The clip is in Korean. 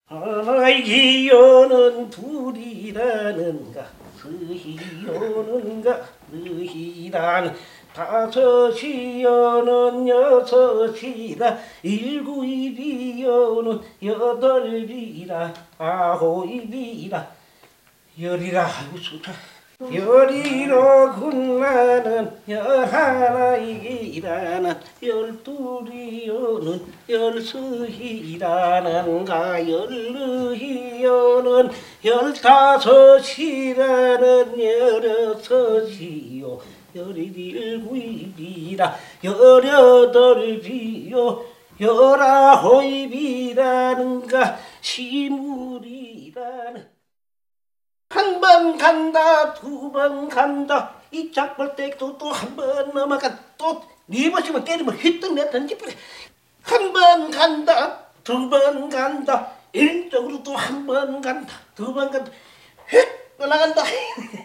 기요는 둘이라는가 스히요는가 느히란 다섯이요는 여섯이라 일구이비요는 여덟이라 아홉이라 열이라. 아이고 좋다. 열이로 군나는 열하나이라는 열둘이요는 열스히라는가 열르히요는 열다섯이라는 열여섯이요 열일구이라 열여덟이요 열아홉이라는가 시물이라는. 한 번 간다 두 번 간다 이 짝벌떼도 또 한 번 넘어가 또 네 번씩만 때리면 휘떡 내던 집에 한 번 간다 두 번 간다 일적으로 또 한 번 간다 두 번 간다 휙 올라간다.